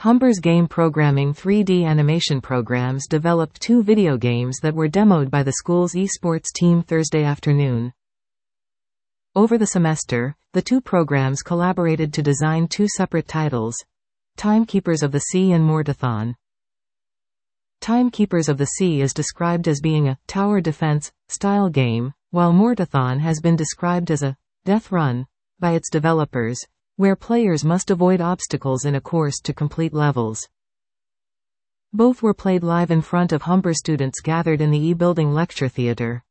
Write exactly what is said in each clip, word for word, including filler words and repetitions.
Humber's game programming three D animation programs developed two video games that were demoed by the school's esports team Thursday afternoon. Over the semester, the two programs collaborated to design two separate titles: Timekeepers of the Sea and Mortathon. Timekeepers of the Sea is described as being a tower defense style game, while Mortathon has been described as a death run by its developers, where players must avoid obstacles in a course to complete levels. Both were played live in front of Humber students gathered in the e-building lecture theater.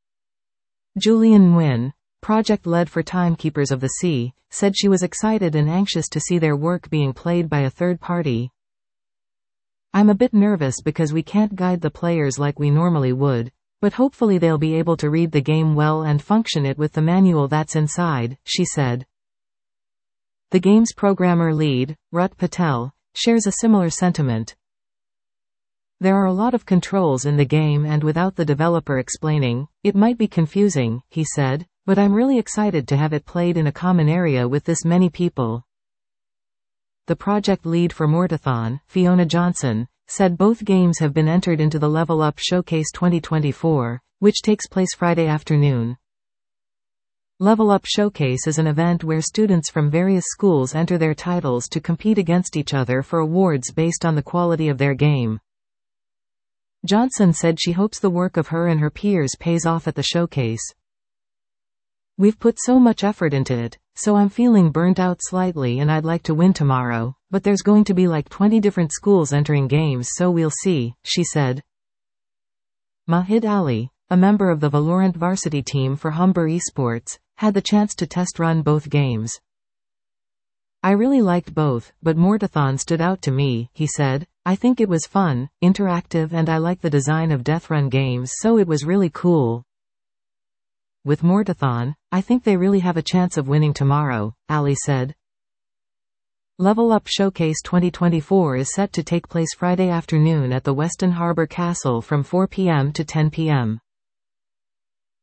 Julian Nguyen, project lead for Timekeepers of the Sea, said she was excited and anxious to see their work being played by a third party. "I'm a bit nervous because we can't guide the players like we normally would, but hopefully they'll be able to read the game well and function it with the manual that's inside," she said. The game's programmer lead, Rut Patel, shares a similar sentiment. "There are a lot of controls in the game, and without the developer explaining, it might be confusing," he said, "but I'm really excited to have it played in a common area with this many people." The project lead for Mortathon, Fiona Johnson, said both games have been entered into the Level Up Showcase twenty twenty-four, which takes place Friday afternoon. Level Up Showcase is an event where students from various schools enter their titles to compete against each other for awards based on the quality of their game. Johnson said she hopes the work of her and her peers pays off at the showcase. "We've put so much effort into it, so I'm feeling burnt out slightly and I'd like to win tomorrow, but there's going to be like twenty different schools entering games, so we'll see," she said. Mahid Ali, a member of the Valorant varsity team for Humber Esports, had the chance to test run both games. "I really liked both, but Mortathon stood out to me," he said. "I think it was fun, interactive, and I like the design of death run games, so it was really cool. With Mortathon, I think they really have a chance of winning tomorrow," Ali said. Level Up Showcase twenty twenty-four is set to take place Friday afternoon at the Weston Harbor Castle from four p m to ten p m